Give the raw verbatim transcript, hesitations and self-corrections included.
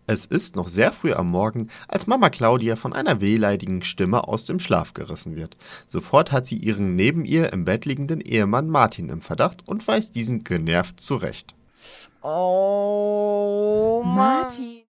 Es ist noch sehr früh am Morgen, als Mama Claudia von einer wehleidigen Stimme aus dem Schlaf gerissen wird. Sofort hat sie ihren neben ihr im Bett liegenden Ehemann Martin im Verdacht und weist diesen genervt zurecht. Oh Mann. Martin!